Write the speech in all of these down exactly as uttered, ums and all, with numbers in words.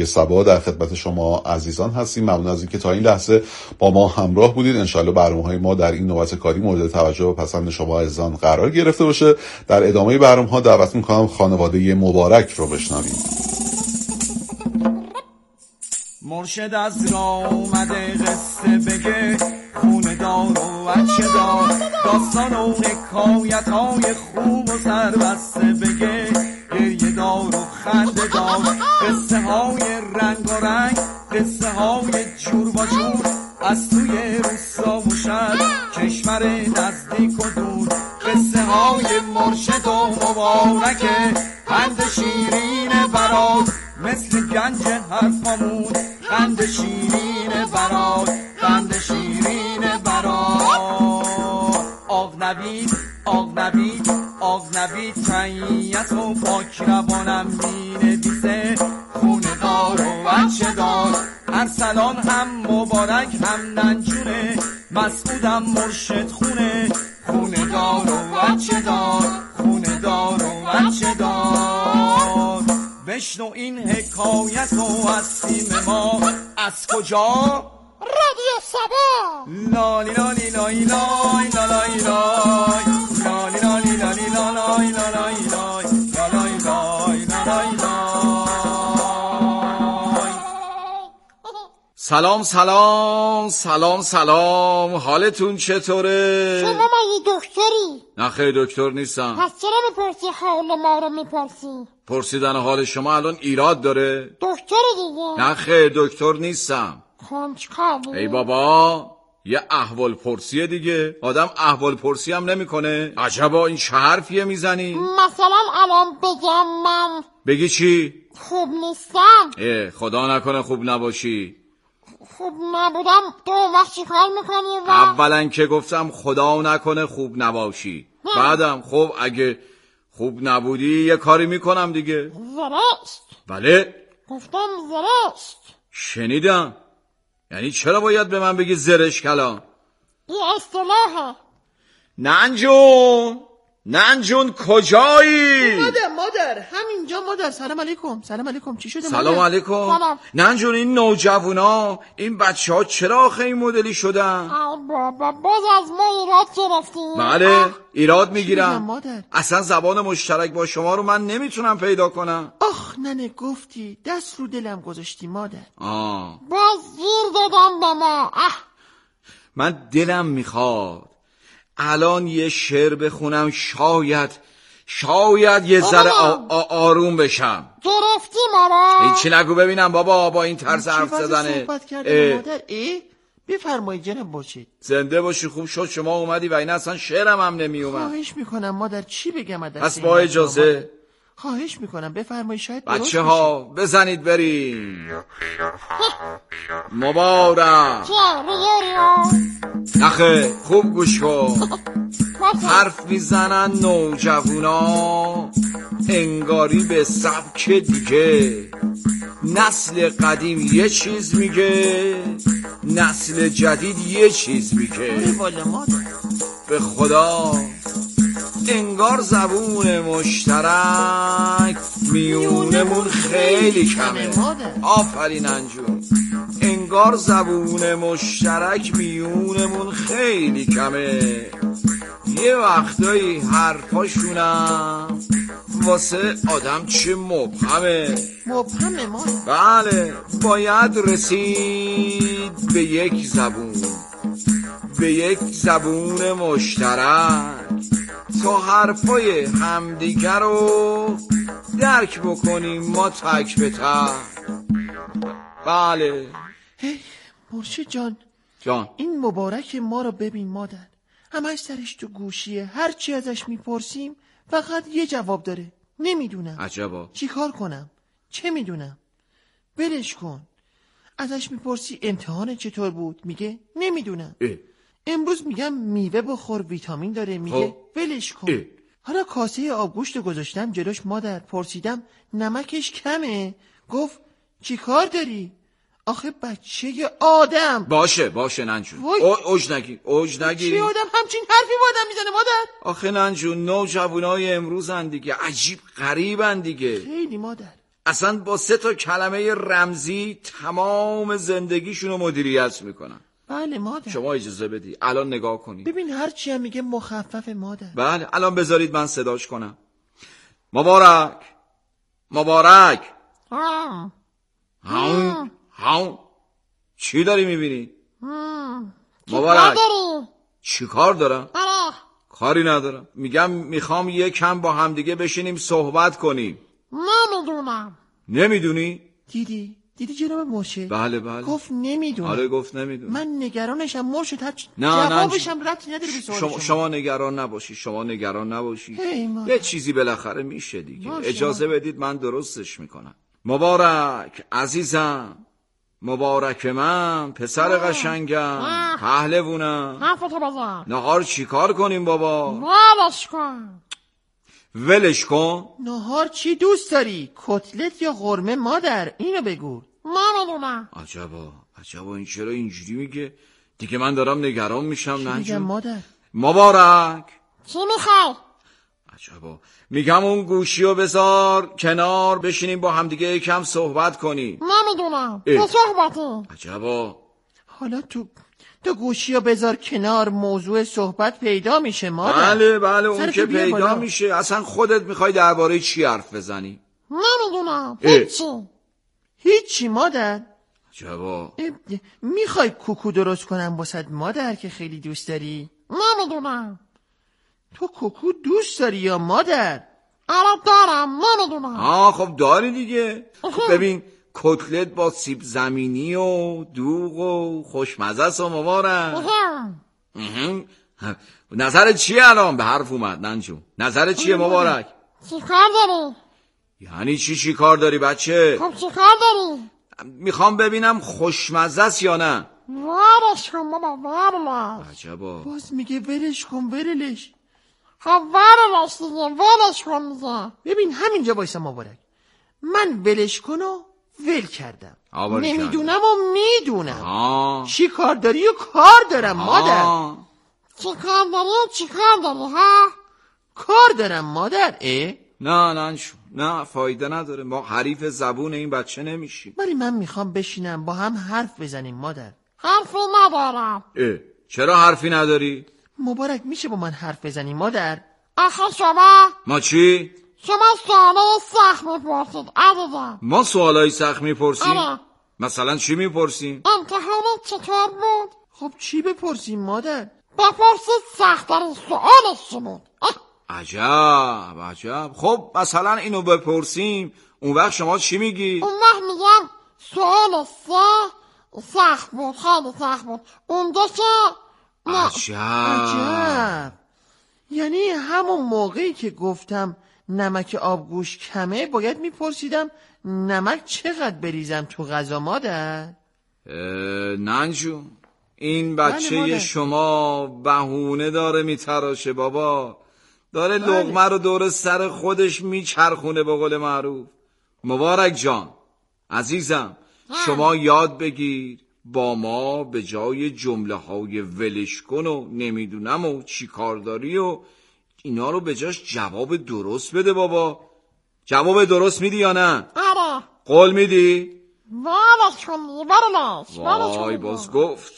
رادیو سبا در خدمت شما عزیزان هستیم. ممنون از اینکه تا این لحظه با ما همراه بودید. انشالله برنامه‌های ما در این نوبت کاری مورد توجه و پسند شما عزیزان قرار گرفته باشه. در ادامه برنامه‌ها دعوت می‌کنم خانواده مبارک رو بشنویم. مرشد از راه اومده قصه بگه، خونه دار و بچه دار، داستان و حکایت های خوب و سربسته بگه، گریه دار و خنده دار، قصه های رنگ و رنگ، قصه های جور و جور، از توی روستا و شهر، کشور نزدیک و دور، قصه های مرشد و مبارکه، پند شیرین برات مثل گنج حرفامون، قند شیرین برات، قند شیرین برات. آق نبید، آق نبید، آق نبید تنیت و پاک روانم می نویسه، خونه دار و بچه دار، ارسلان هم مبارک هم ننجونه، مسعودم مرشد خونه، خونه دار و بچه دار، خونه دار و بچه دار. بشنو این حکایت و از تیم ما، از کجا؟ رادیو سبا. لالی لالی لای لای لای لای، لالی لالی لالی لای لای لای، لای لای لای لای. سلام سلام سلام سلام، حالتون چطوره؟ شما مگه دکتری؟ نه خیر دکتر نیستم. پس چرا میپرسی حال ما رو میپرسی؟ پرسیدن حال شما الان ایراد داره؟ دکتر دیگه. نه خیر دکتر نیستم. خب چیکار؟ ای بابا یه احوال پرسیه دیگه، آدم احوال پرسی هم نمیکنه. عجبا این چه حرفیه میزنی؟ مثلا الان بگم من بگی چی؟ خوب نیستم. اه خدا نکنه خوب نباشی. خوب نبودم دو وقت چی کار میکنی؟ و اولا که گفتم خدا نکنه خوب نباشی، بعدم خب اگه خوب نبودی یه کاری میکنم دیگه. زرشت. بله گفتم زرشت. شنیدم. یعنی چرا باید به من بگی زرش کلا؟ این اصطلاحه. ننجون ننجون کجایی؟ مادر مادر همینجا مادر. سلام علیکم. سلام علیکم. چی شده سلام مادر؟ علیکم. سلام. ننجون این نوجوانا، این بچه ها چرا آخه این مدلی شدن؟ ای بابا باز از ما ایراد گرفتیم. بله ایراد بگم میگیرم. مادر؟ اصلا زبان مشترک با شما رو من نمیتونم پیدا کنم. آخ ننه گفتی، دست رو دلم گذاشتی مادر. آه باز گیر دادم به ما. اه. من دلم میخواد الان یه شعر بخونم، شاید شاید یه ذره آ- آ- آروم بشم. گرفتی ما را. این چی نگو ببینم بابا با این طرز چه حرف وضع زدنه. صحبت کردن اه، مادر؟ ای بفرمایید جناب باشید. زنده باشی، خوب شد شما اومدی و این اصلا شعرم هم نمی اومد. خواهش میکنم مادر، چی بگم از دست پس این با بچه‌ها اجازه مادر؟ خواهش میکنم بفرمایید، شاید درست بچه ها بزنید بریم. مبارک. چه ریو نخه خوب گوش کن. ریو. حرف میزنن نوجوانا انگاری به سبک دیگه، نسل قدیم یه چیز میگه، نسل جدید یه چیز میگه. والا مادر. به خدا انگار زبون مشترک میونمون خیلی کمه. آفرین انجون. انگار زبون مشترک میونمون خیلی کمه. یه وقتایی حرفاشونم واسه آدم چه مبهمه. مبهمه مادر. بله باید رسید به یک زبون، به یک زبون مشترک تا حرفای همدیگر رو درک بکنیم ما تک به تک. بله هی مرشد جان، جان این مبارک ما رو ببین مادر، همش سرش تو گوشیه، هر چی ازش میپرسیم فقط یه جواب داره، نمیدونم. عجبا. چی کار کنم؟ چه میدونم؟ ولش کن. ازش میپرسی امتحان چطور بود؟ میگه نمیدونم. اه. امروز میگم میوه بخور ویتامین داره، میگه ولش کن. اه. حالا کاسه آبگوشت گذاشتم جلوش مادر، پرسیدم نمکش کمه، گفت چی کار داری؟ آخه بچه آدم. باشه باشه ننجون، وای. او- اوج نگیر اوج نگیر. چی آدم همچین حرفی با آدم میزنه مادر؟ آخه ننجون نوجوانای امروزن دیگه، عجیب غریبن دیگه. خیلی مادر. اصلا با سه تا کلمه رمزی تمام زندگیشونو مدیریت میکنن. بله مادر. شما اجازه بدی الان نگاه کنید. ببین هر چی هم میگه مخفف مادر. بله الان بذارید من صداش کنم. مبارک مبارک. ها هاون هاون. چی داری میبینی؟ چی مبارک. کار داری؟ چی کار دارم؟ آره کاری ندارم. میگم میخوام یه کم با همدیگه بشینیم صحبت کنیم. نمیدونم. نمیدونی؟ دیدی؟ دیدی جناب مرشد؟ بله بله. گفت نمیدونم. آره گفت نمیدونم. من نگرانشم مرشد. هر نه نه جوابشم ربطی نداره به سوال شما, شما. شما نگران نباشی. شما نگران نباشی. هی مادر. یه چیزی بالاخره میشه دیگه. باشه اجازه بدید من درستش میکنم. مبارک عزیزم. مبارک من پسر قشنگم پهلوونم. حرفتو بزن. نهار چی کار کنیم بابا؟ ولش کن. ولش کن. نهار چی دوست داری؟ کتلت یا قرمه مادر؟ اینو بگو. نمیدونم. عجبا عجبا این چرا اینجوری میگه؟ دیگه من دارم نگران میشم. میگم نجو مادر. مبارک. چی میخوای؟ عجبا میگم اون گوشی رو بذار کنار بشینیم با همدیگه یکم صحبت کنیم. نمیدونم. اه. چه صحبتی؟ عجبا حالا تو تو گوشی رو بذار کنار، موضوع صحبت پیدا میشه مادر. بله بله اون سرتو که بیار پیدا بالا. میشه. اصلا خودت میخوای درباره چی حرف بزنی؟ نمیدونم. اه. هیچی. هیچی مادر. عجبا اه، میخوای کوکو درست کنم واسد مادر که خیلی دوست داری؟ نمیدونم. تو کوکو دوست داری یا مادر؟ آره دارم. نمیدونم. آه خب داری دیگه. خب ببین کتلت با سیب زمینی و دوغ و خوشمزه است و مبارک. اهم. اهم. نظرت چیه الان؟ به حرف اومد ننجو. نظرت چیه مبارک؟ چی کار داری؟ یعنی چی چی کار داری بچه؟ خب چی کار داری؟ میخوام ببینم خوشمزه است یا نه. وارش کن بابا وارش. عجبا باز میگه ولش کن ولش. خب وارش دیگه ولش کن میگه. ببین همینجا وایسا مبارک. من ولش کن و ول کردم. آباری نمیدونم و میدونم. آه چی کار داری و کار دارم مادر. آه. چی کار داری و چی کار داری ها؟ کار دارم مادر. اه نه ننجو نه فایده نداره. ما حریف زبون این بچه نمیشیم. ولی من میخوام بشینم با هم حرف بزنیم مادر. حرفی ندارم. اه. چرا حرفی نداری؟ مبارک میشه با من حرف بزنی مادر؟ آخه شما ما چی؟ شما سوالای سخت میپرسید عزیزم. ما سوالای سخت میپرسیم؟ آره. مثلا چی میپرسیم؟ امتحانت چطور بود؟ خب چی بپرسیم مادر؟ بپرسید سخت‌ترین سوالش چی بود؟ اه. عجب عجب. خب مثلا اینو بپرسیم اون وقت شما چی میگی؟ اون وقت میگم سوال سه سخت بود خیلی سخت بود. اونجا که نه. عجب عجب. یعنی همون موقعی که گفتم نمک آبگوش کمه باید میپرسیدم نمک چقدر بریزم تو غذا مادر؟ اه، ننجو این بله بچه مادر. شما بهونه داره میتراشه بابا. داره بله. لقمه رو دور سر خودش میچرخونه به قول معروف. مبارک جان عزیزم شما یاد بگیر با ما به جای جمله های ولش کن و نمیدونم و چی کار داری و اینا رو به جاش جواب درست بده بابا. جواب درست میدی یا نه؟ آره. قول میدی؟ وارش کن دیگه وارش وارش وای کن باز گفت.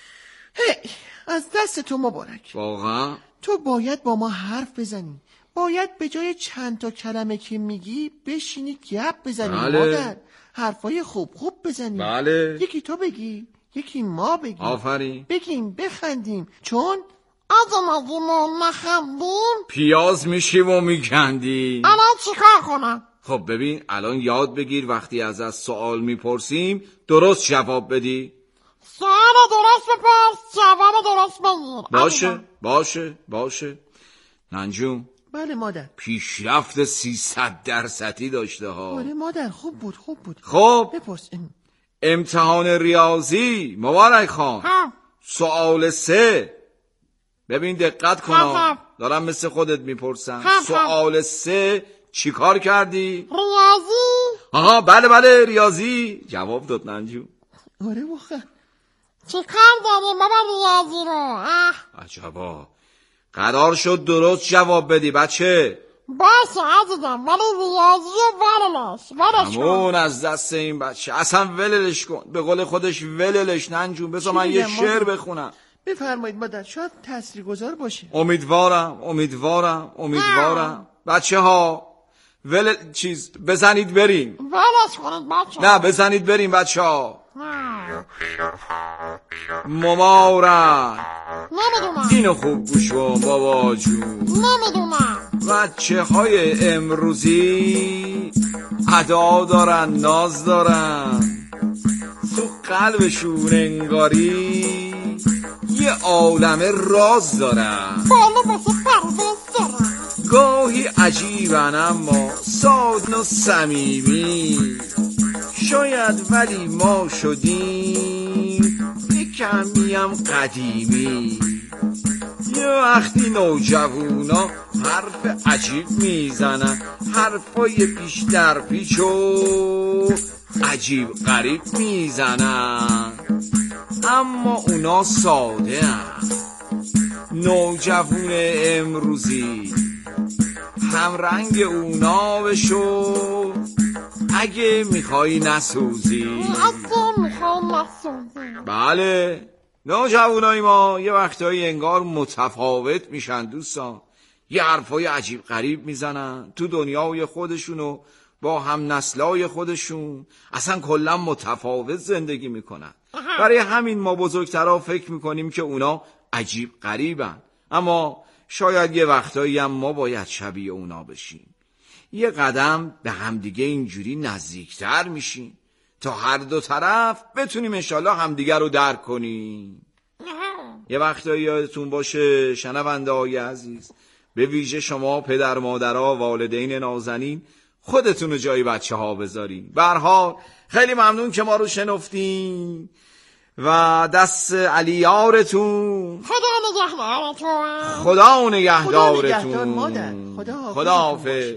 هی از دست تو مبارک. واقعا؟ تو باید با ما حرف بزنی. باید به جای چند تا کلمه که میگی بشینی گپ بزنی بله. مادر. حرفای خوب خوب بزنی. بله. یکی تو بگی یکی ما بگیم. آفرین. بگیم بخندیم چون اگه نگیم نخندیم پیاز میشیم و میکندی. الان چیکار کنم؟ خب ببین الان یاد بگیر وقتی از از سوال میپرسیم درست جواب بدی. سوال درست بپرس جواب درست بگیر. باشه عزیزم. باشه باشه. ننجوم بله مادر. پیشرفت سیصد درصدی داشته ها. آره مادر خوب بود خوب بود. خب بپرس. ام. امتحان ریاضی مبارک خان ها. سوال سه. ببین دقت کن خب. دارم مثل خودت میپرسم. خب. سوال سه چی کار کردی؟ ریاضی آها بله بله ریاضی. جواب داد ننجو. آره واقعا. چیکار داری بابا ریاضی رو؟ اه. عجبا. قرار شد درست جواب بدی بچه. باشه عزیزم ولی ریاضی و وللش ولش کن. همون از دست این بچه اصلا وللش کن. به قول خودش وللش ننجون. بذار من یه شعر بخونم. بفرمایید مادر، شاید تاثیرگذار باشه. امیدوارم امیدوارم امیدوارم بچه ها ول چیز بزنید بریم. ولش کنید بچه. نه بزنید بریم بچه ها. ممارن نمیدونم. اینو خوب گوش کن بابا جون. نمیدونم. بچه های امروزی ادا دارن ناز دارن تو قلبشون انگاری یه عالم راز دارن. بالا باسه پرواز دارن. گاهی عجیبن اما سادن و صمیمی. شاید ولی ما شدیم یک کمی هم قدیمی. یه وقتی نوجوونا حرف عجیب میزنن، حرفای پیش در پیچ و عجیب غریب میزنن، اما اونا ساده هن. نوجوون امروزی هم رنگ اونا بشو اگه میخوای نسوزی. اگه میخوای نسوزی. بله نوجوانای ما یه وقتایی انگار متفاوت میشن دوستان. یه حرفای عجیب غریب میزنن تو دنیای خودشونو با هم نسلای خودشون اصلا کلا متفاوت زندگی میکنن. برای همین ما بزرگترها فکر میکنیم که اونا عجیب غریبن، اما شاید یه وقتایی هم ما باید شبیه اونا بشیم. یه قدم به همدیگه اینجوری نزدیکتر میشیم تا هر دو طرف بتونیم انشالله همدیگه رو درک کنیم. یه وقتایی یادتون باشه شنونده های عزیز، به ویژه شما پدر مادرها والدین نازنین، خودتون رو جای بچه ها بذارین. به هر حال خیلی ممنون که ما رو شنفتین و دست علی یارتون. خدا نگهدارتون. خدا نگهدارتون. خدا مادر. خدا حافظ. خدا حافظ.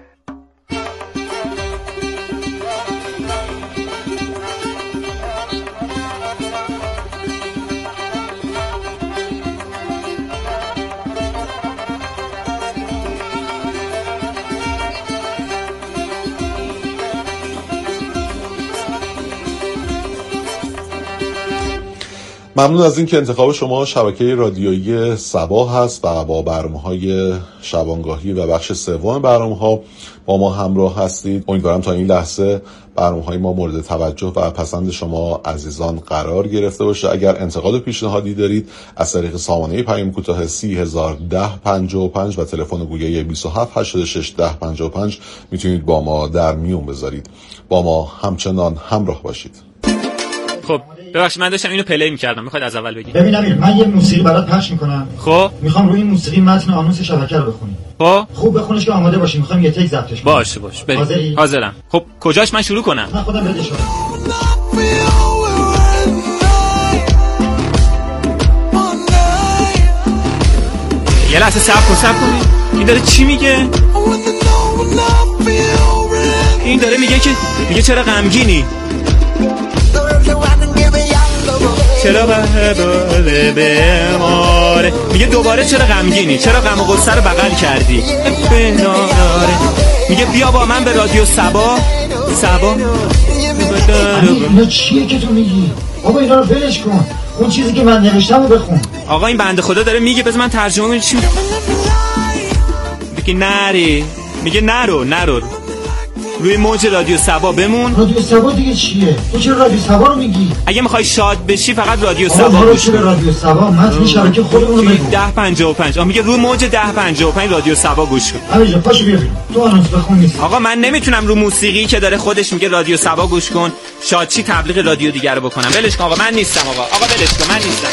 ممنون از این که انتخاب شما شبکه رادیویی سبا هست و با برنامه‌های شبانگاهی و بخش سوم برنامه‌ها با ما همراه هستید. امیدوارم تا این لحظه برنامه‌های ما مورد توجه و پسند شما عزیزان قرار گرفته باشه. اگر انتقاد و پیشنهادی دارید از طریق سامانه پیام کوتاه سی هزار ده پنجاه و پنج و تلفن گوگه بیست و هفت هشتاد و شش ده پنجاه و پنج میتونید با ما در میون بذارید. با ما همچنان همراه باشید. خب ببخشید من داشتم اینو پلی می‌کردم، میخواید از اول بگید؟ ببین امیر، من یه موسیقی برات پخش میکنم. خب میخوام روی این موسیقی متن آنونس شبکه رو بخونی. خب خوب بخونش که آماده باشی، میخوام یه تک ضبطش کنم. باشه باشه بریم. حاضری؟ حاضرم. خب کجاش من شروع کنم؟ من خودم بده شما. یه لحظه صبر کن صبر کن. این داره چی میگه؟ این داره میگه که میگه چرا غمگینی؟ چرا بله بماره؟ میگه دوباره چرا غمگینی؟ چرا غم و غصه رو بغل کردی؟ بناره. میگه بیا با من به رادیو سبا. سبا اینا چیه که تو میگی؟ بابا اینا رو ولش کن، اون چیزی که من نوشتم رو بخون. آقا این بنده خدا داره میگه، بذار من ترجمه کنم چی میگه. نری میگه نرو نرو روی موج رادیو سبا بمون. رادیو سبا دیگه چیه؟ تو چرا رادیو سبا رو میگی؟ اگه میخوای شاد بشی فقط رادیو سبا گوش کن. رادیو سبا متن شبکه خودمون رو بگو. ده پنجاه و پنج. آ میگه روی موج ده پنجاه و پنج رادیو سبا گوش کن. همینجا پاشو بیا تو آنونس بخون. نیست آقا من نمیتونم رو موسیقی که داره خودش میگه رادیو سبا گوش کن شادچی تبلیغ رادیو دیگر رو بکنم. ولش کن آقا، من نیستم آقا. آقا ولش کن، من نیستم.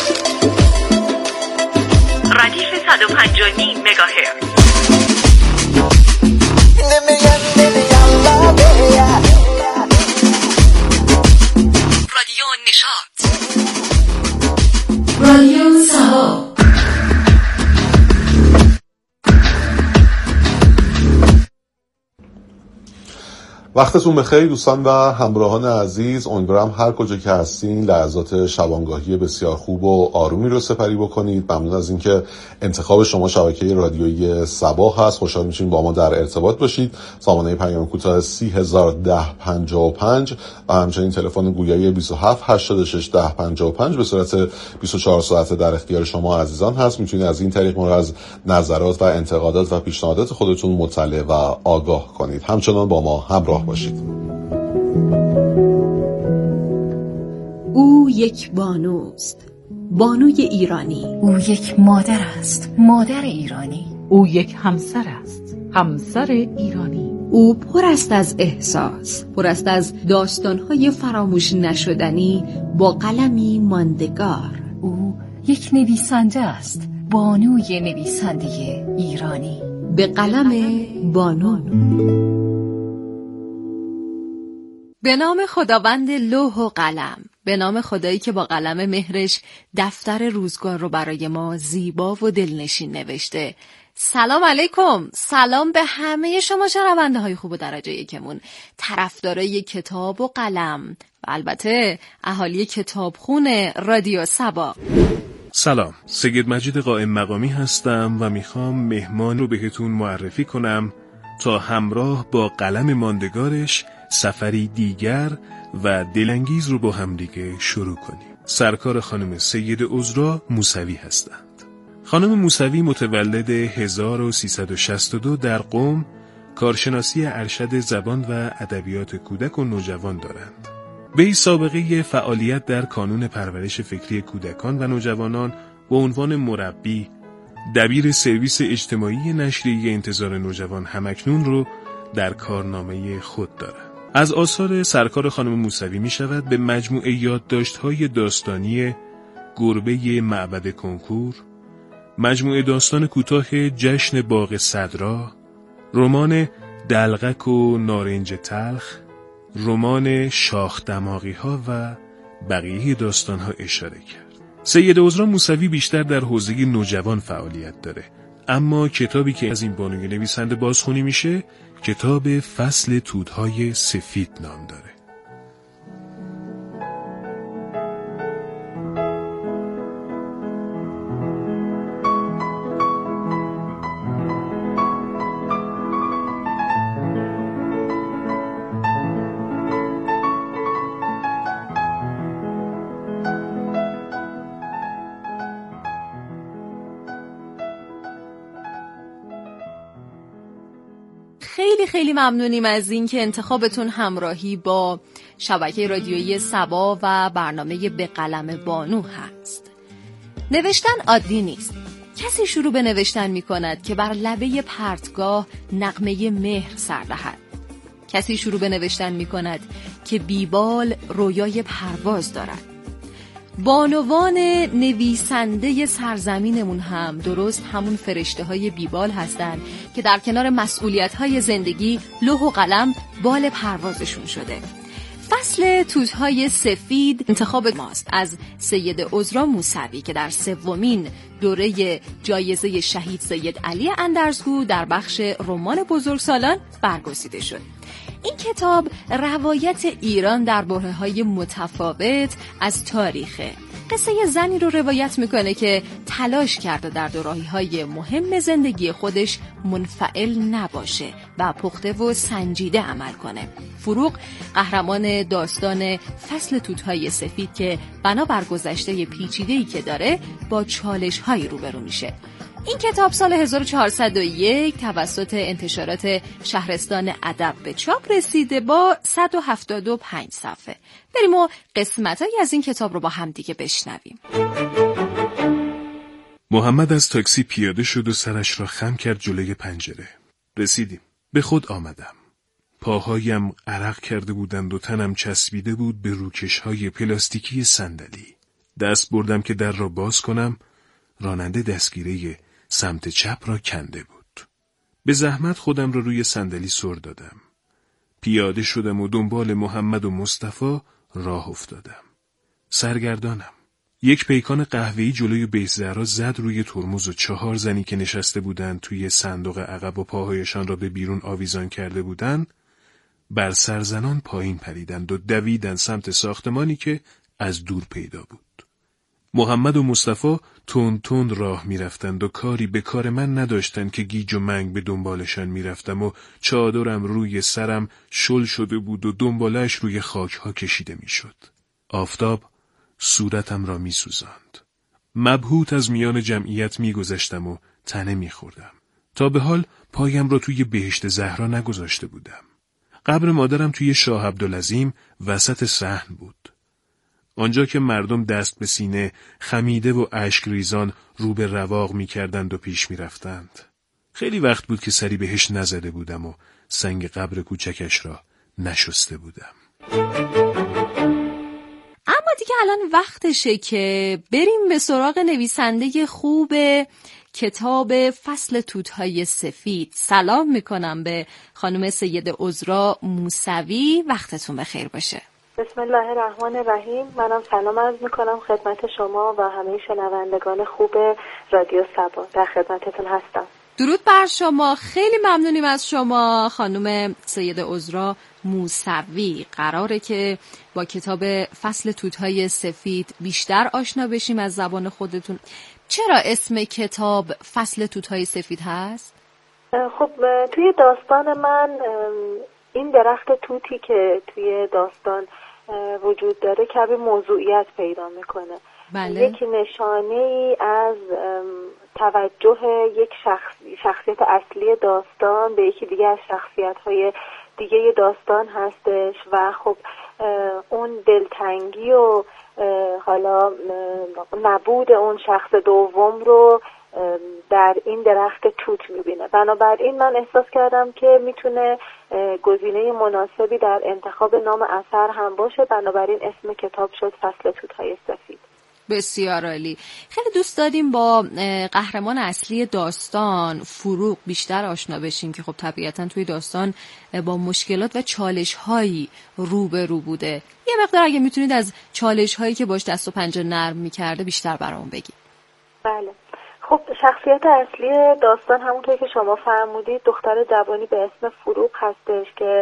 ردیف صد و پنجاه و نیم مگاهرتز. رادیو نشاط. رادیو سبا. وقتتون بخیر دوستان و همراهان عزیز. امیدوارم هر کجا که هستین لحظات شبانگاهی بسیار خوب و آرومی رو سپری بکنید. ممنون از اینکه انتخاب شما شبکه رادیویی صبا هست. خوشحال میشیم با ما در ارتباط باشید. سامانه پیام کوتاه سی هزار و ده پنجاه و پنج و همچنین تلفن گویایی بیست و هفت هشتاد و شش ده پنجاه و پنج به صورت بیست و چهار ساعته در اختیار شما عزیزان هست. میتونید از این طریق ما رو از نظرات و انتقادات و پیشنهادات خودتون مطلع و آگاه کنید. همچنان با ما همراه باشید. او یک بانوست، بانوی ایرانی. او یک مادر است، مادر ایرانی. او یک همسر است، همسر ایرانی. او پر است از احساس، پر است از داستان‌های فراموش نشدنی با قلمی ماندگار. او یک نویسنده است، بانوی نویسنده ایرانی. به قلم بانو. به نام خداوند لوح و قلم، به نام خدایی که با قلم مهرش دفتر روزگار رو برای ما زیبا و دلنشین نوشته. سلام علیکم، سلام به همه شما شنونده های خوب و درجه یکمون، طرفدارای کتاب و قلم و البته اهالی کتابخون رادیو صبا. سلام، سید مجید قائم مقامی هستم و میخوام مهمان رو بهتون معرفی کنم تا همراه با قلم ماندگارش سفری دیگر و دلانگیز رو با همدیگه شروع کنیم. سرکار خانم سید عذرا موسوی هستند. خانم موسوی متولد هزار و سیصد و شصت و دو در قم، کارشناسی ارشد زبان و ادبیات کودک و نوجوان دارند. وی سابقه فعالیت در کانون پرورش فکری کودکان و نوجوانان با عنوان مربی، دبیر سرویس اجتماعی نشریه انتظار نوجوان همکنون رو در کارنامه خود دارد. از آثار سرکار خانم موسوی می شود به مجموعه یادداشت‌های داستانی گربه معبد کنکور، مجموعه داستان کوتاه جشن باغ صدرا، رمان دلقک و نارنج تلخ، رمان شاخ دماغی ها و بقیه داستان ها اشاره کرد. سید عذرا موسوی بیشتر در حوزه نوجوان فعالیت داره، اما کتابی که از این بانوی نویسنده بازخوانی میشه کتاب فصل تودهای سفید نام داره. خیلی خیلی ممنونیم از این که انتخابتون همراهی با شبکه رادیویی صبا و برنامه به قلم بانو هست. نوشتن عادی نیست. کسی شروع به نوشتن می کند که بر لبه پرتگاه نغمه مهر سر دهد. کسی شروع به نوشتن می کند که بیبال رویای پرواز دارد. بانوان نویسنده سرزمینمون هم درست همون فرشته های بیبال هستن که در کنار مسئولیت های زندگی لوح و قلم بال پروازشون شده. فصل تودهای سفید انتخاب ماست از سید عذرا موسوی که در سومین دوره جایزه شهید سید علی اندرزگو در بخش رمان بزرگسالان برگزیده شد. این کتاب روایت ایران در برهه‌های متفاوت از تاریخه. قصه زنی رو روایت میکنه که تلاش کرده در دوره‌های مهم زندگی خودش منفعل نباشه و پخته و سنجیده عمل کنه. فروغ قهرمان داستان فصل تودهای سفید که بنا بر گذشته پیچیده‌ای که داره با چالش‌هایی روبرو میشه. این کتاب سال هزار و چهارصد و یک توسط انتشارات شهرستان ادب به چاپ رسیده با صد و هفتاد و پنج صفحه. بریم و قسمتایی از این کتاب رو با هم دیگه بشنویم. محمد از تاکسی پیاده شد و سرش را خم کرد جلوی پنجره. رسیدیم. به خود آمدم. پاهایم عرق کرده بودند و تنم چسبیده بود به روکش‌های پلاستیکی صندلی. دست بردم که در را باز کنم. راننده دستگیره سمت چپ را کنده بود. به زحمت خودم را روی صندلی سر دادم. پیاده شدم و دنبال محمد و مصطفی راه افتادم. سرگردانم. یک پیکان قهوه‌ای جلوی بیت زهرا زد روی ترمز و چهار زنی که نشسته بودند توی صندوق عقب و پاهایشان را به بیرون آویزان کرده بودند بر سرزنان پایین پریدند و دویدند سمت ساختمانی که از دور پیدا بود. محمد و مصطفی تند تند راه میرفتند و کاری به کار من نداشتند که گیج و منگ به دنبالشان میرفتم و چادرم روی سرم شل شده بود و دنبالش روی خاکها کشیده میشد. آفتاب صورتم را میسوزاند. مبهوت از میان جمعیت میگذشتم و تنه میخوردم. تا به حال پایم را توی بهشت زهرا نگذاشته بودم. قبر مادرم توی شاه عبدالعظیم وسط صحن بود. آنجا که مردم دست به سینه خمیده و اشک ریزان رو به رواق می کردند و پیش می رفتند. خیلی وقت بود که سری بهش نزده بودم و سنگ قبر کوچکش را نشسته بودم. اما دیگه الان وقتشه که بریم به سراغ نویسنده خوب کتاب فصل توت‌های سفید. سلام میکنم به خانم سید عذرا موسوی. وقتتون بخیر باشه. بسم الله الرحمن الرحیم. منم سلام عرض میکنم خدمت شما و همه شنوندگان خوب رادیو صبا. در خدمتتون هستم. درود بر شما. خیلی ممنونیم از شما خانم سید عذرا موسوی. قراره که با کتاب فصل توت‌های سفید بیشتر آشنا بشیم از زبان خودتون. چرا اسم کتاب فصل توت‌های سفید هست؟ خب توی داستان من این درخت توتی که توی داستان وجود داره کمی موضوعیت پیدا میکنه. بله. یک نشانه ای از توجه یک شخص، شخصیت اصلی داستان به یکی دیگه از شخصیت‌های دیگه داستان هستش و خب اون دلتنگی و حالا نبود اون شخص دوم رو در این درخت توت میبینه. بنابراین من احساس کردم که میتونه گزینه مناسبی در انتخاب نام اثر هم باشه. بنابراین اسم کتاب شد فصل توت‌های سفید. بسیار عالی. خیلی دوست داریم با قهرمان اصلی داستان فروغ بیشتر آشنا بشیم که خب طبیعتاً توی داستان با مشکلات و چالش‌هایی روبرو بوده. یه مقدار اگه میتونید از چالش‌هایی که باش دست و پنجه نرم می‌کرده بیشتر برام بگید. بله. خب شخصیت اصلی داستان همونطور که شما فرمودید دختر جوانی به اسم فروغ هستش که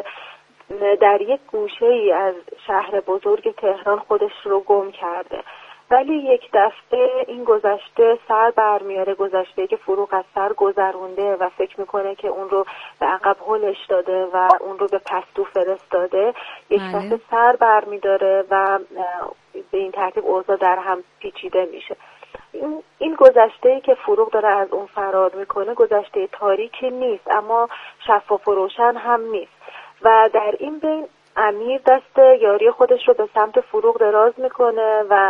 در یک گوشه‌ای از شهر بزرگ تهران خودش رو گم کرده. ولی یک دفعه این گذشته سر برمیاره، گذشته که فروغ از سر گذرونده و فکر میکنه که اون رو به عقب هلش داده و اون رو به پستو فرستاده. یک دفعه سر برمیداره و به این ترتیب اوضاع در هم پیچیده میشه. این, این گذشته‌ای که فروغ داره از اون فرار میکنه گذشته تاریکی نیست اما شفاف و روشن هم نیست و در این بین امیر دست یاری خودش رو به سمت فروغ دراز میکنه و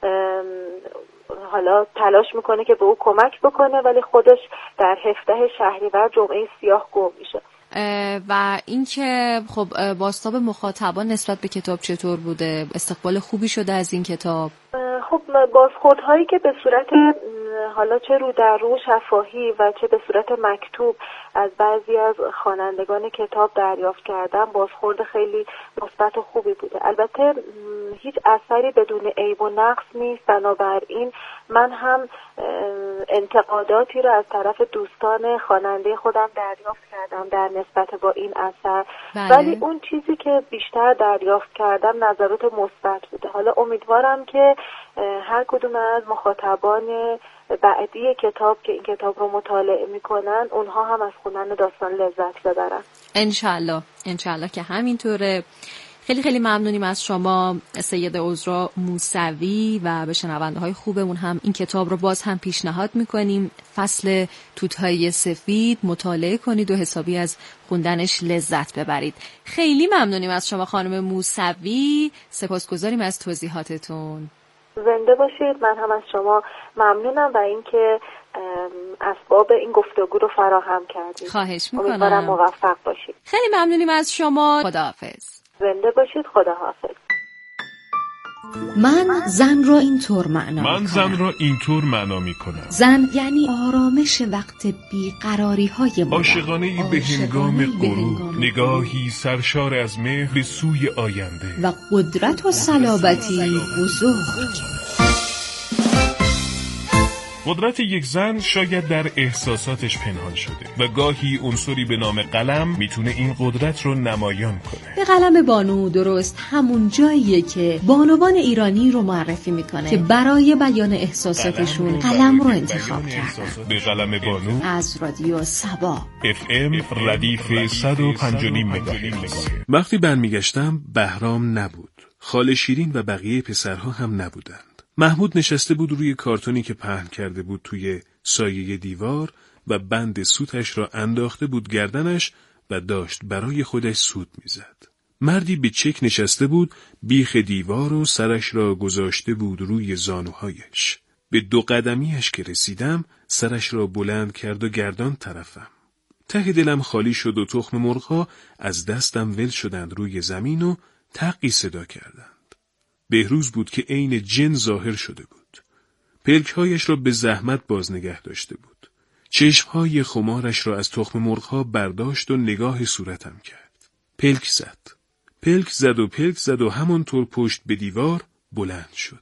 حالا تلاش میکنه که به او کمک بکنه ولی خودش در هفده شهریور جمعه سیاه گم میشه. و اینکه خب بازتاب مخاطبان نسبت به کتاب چطور بوده؟ استقبال خوبی شده از این کتاب؟ خب بازخوردهایی که به صورت حالا چه رو در رو شفاهی و چه به صورت مکتوب از بعضی از خوانندگان کتاب دریافت کردم بازخورد خیلی مثبت و خوبی بوده. البته هیچ اثری بدون عیب و نقص نیست، بنابراین من هم انتقاداتی رو از طرف دوستان خواننده خودم دریافت کردم در نسبت با این اثر. بله. ولی اون چیزی که بیشتر دریافت کردم نظرات مثبت بوده. حالا امیدوارم که هر کدوم از مخاطبان بعدی کتاب که این کتاب رو مطالعه میکنن اونها هم از خوندن داستان لذت ببرن. انشالله انشالله که همینطوره. خیلی خیلی ممنونیم از شما سید عذرا موسوی و به شنونده های خوبمون هم این کتاب رو باز هم پیشنهاد میکنیم. فصل توت‌های سفید مطالعه کنید و حسابی از خوندنش لذت ببرید. خیلی ممنونیم از شما خانم موسوی. سپاسگزاریم از توضیحاتتون. زنده باشید. من هم از شما ممنونم و اینکه اسباب این گفتگو رو فراهم کردید. خواهش میکنم. امیدوارم موفق باشید. خیلی ممنونیم از شما. خداحافظ. زنده باشید. خداحافظ. من زن را اینطور معنا من زن را اینطور معنا میکنم. زن یعنی آرامش وقت بیقراری های مدام، عاشقانه ای به هنگام غروب، نگاهی سرشار از مهر به سوی آینده و قدرت و صلابتی بزرگ. قدرت یک زن شاید در احساساتش پنهان شده و گاهی عنصری به نام قلم میتونه این قدرت رو نمایان کنه. به قلم بانو درست همون جاییه که بانوان ایرانی رو معرفی میکنه که برای بیان احساساتشون قلم, قلم رو انتخاب کردن. به قلم بانو از رادیو صبا اف ام ردیف صد و پنج و نیم مگاهرتز. وقتی برمیگشتم بهرام نبود. خاله شیرین و بقیه پسرها هم نبودند. محمود نشسته بود روی کارتونی که پهن کرده بود توی سایه دیوار و بند سوتش را انداخته بود گردنش و داشت برای خودش سوت میزد. مردی به چک نشسته بود بیخ دیوار و سرش را گذاشته بود روی زانوهایش. به دو قدمیش که رسیدم سرش را بلند کرد و گردان طرفم. ته دلم خالی شد و تخم مرغ‌ها از دستم ول شدند روی زمین و تقی صدا کردند. بهروز بود که عین جن ظاهر شده بود. پلک‌هایش را به زحمت باز نگه داشته بود. چشم‌های خمارش را از تخم مرغ‌ها برداشت و نگاه صورتم کرد. پلک زد. پلک زد و پلک زد و همانطور پشت به دیوار بلند شد.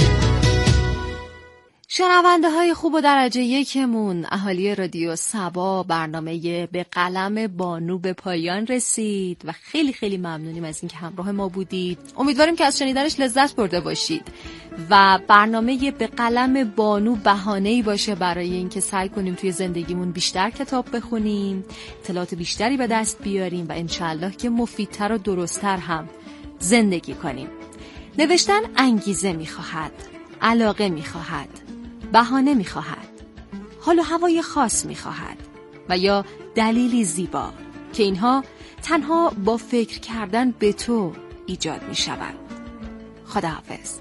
شنونده های خوب و درجه یکمون، اهالی رادیو صبا، برنامه به قلم بانو به پایان رسید و خیلی خیلی ممنونیم از اینکه همراه ما بودید. امیدواریم که از شنیدنش لذت برده باشید و برنامه به قلم بانو بهانه‌ای باشه برای اینکه سعی کنیم توی زندگیمون بیشتر کتاب بخونیم، اطلاعات بیشتری به دست بیاریم و انشالله که مفیدتر و درستتر هم زندگی کنیم. نوشتن انگیزه میخواهد، علاقه میخواهد، بهانه می‌خواهد، حال و هوای خاص می‌خواهد و یا دلیلی زیبا که اینها تنها با فکر کردن به تو ایجاد می‌شود. خداحافظ.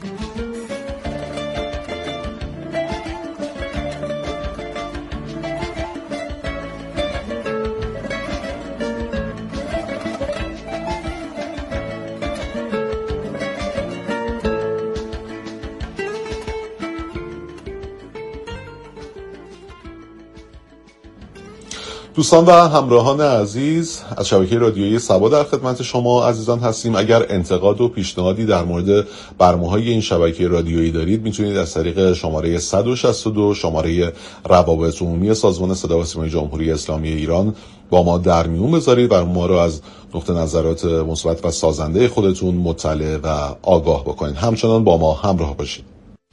دوستان و همراهان عزیز، از شبکه رادیویی صبا در خدمت شما عزیزان هستیم. اگر انتقاد و پیشنهادی در مورد برنامه‌های این شبکه رادیویی دارید میتونید از طریق شماره صد و شصت و دو شماره روابط عمومی سازمان صدا و سیمای جمهوری اسلامی ایران با ما در میون بذارید و ما رو از نقطه نظرات مثبت و سازنده خودتون مطلع و آگاه بکنید. همچنان با ما همراه باشید.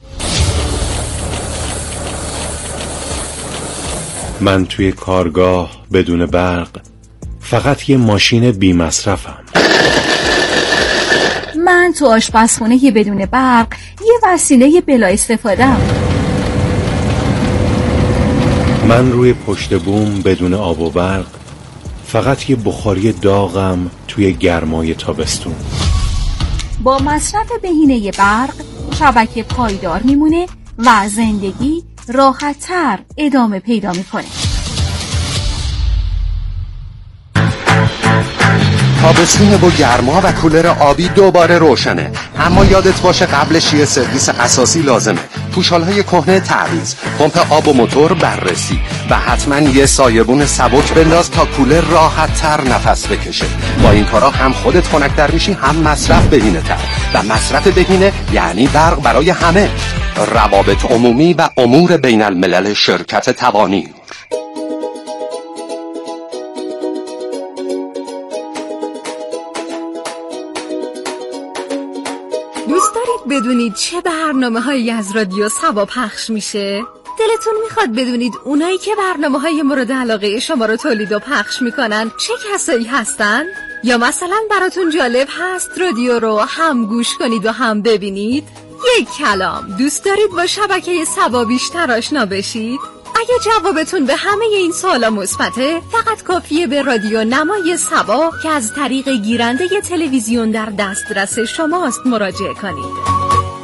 من توی کارگاه بدون برق فقط یه ماشین بی مصرفم. من تو آشپزخونه بدون برق یه وسیله بلا استفاده‌ام. من روی پشت بوم بدون آب و برق فقط یه بخاری داغم توی گرمای تابستون. با مصرف بهینه برق شبکه پایدار میمونه و زندگی راحت تر ادامه پیدا میکنه. تابستون و گرما و کولر آبی دوباره روشنه، اما یادت باشه قبلش یه سرویس اساسی لازمه. پوشالهای کهنه تعویض، پمپ آب و موتور بررسی و حتما یه سایبون سبک بنداز تا کولر راحت تر نفس بکشه. با این کارا هم خودت خنک‌تر میشی، هم مصرف بهینه تر، و مصرف بهینه یعنی برق برای همه. روابط عمومی و امور بین الملل شرکت توانی. دوست دارید بدونید چه برنامه هایی از رادیو صبا پخش میشه؟ دلتون میخواد بدونید اونایی که برنامه های مورد علاقه شما رو تولید و پخش میکنن چه کسایی هستن؟ یا مثلا براتون جالب هست رادیو رو هم گوش کنید و هم ببینید؟ یک کلام، دوست دارید با شبکه صبا بیشتر آشنا بشید؟ اگه جوابتون به همه این سوالا مثبته، فقط کافیه به رادیو نمای صبا که از طریق گیرنده ی تلویزیون در دسترس شماست مراجعه کنید.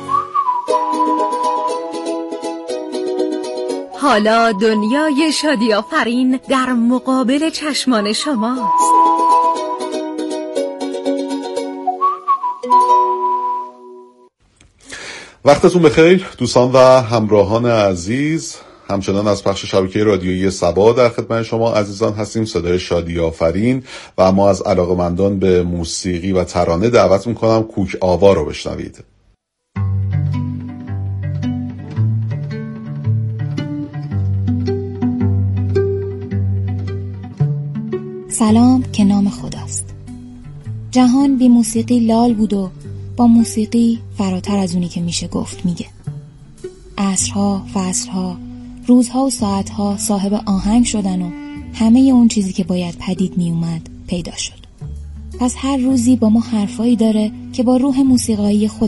حالا دنیای شادی آفرین در مقابل چشمان شماست. وقتتون بخیر دوستان و همراهان عزیز. همچنان از پخش شبکه رادیویی صبا در خدمت شما عزیزان هستیم، صدای شادی آفرین، و ما از علاقه‌مندان به موسیقی و ترانه دعوت میکنم کوک آوا رو بشنوید. سلام که نام خداست. جهان بی موسیقی لال بود و با موسیقی فراتر از اونی که میشه گفت میگه. عصرها، فصلها، روزها و ساعتها صاحب آهنگ شدن و همه اون چیزی که باید پدید میومد پیدا شد. پس هر روزی با ما حرفایی داره که با روح موسیقایی خودش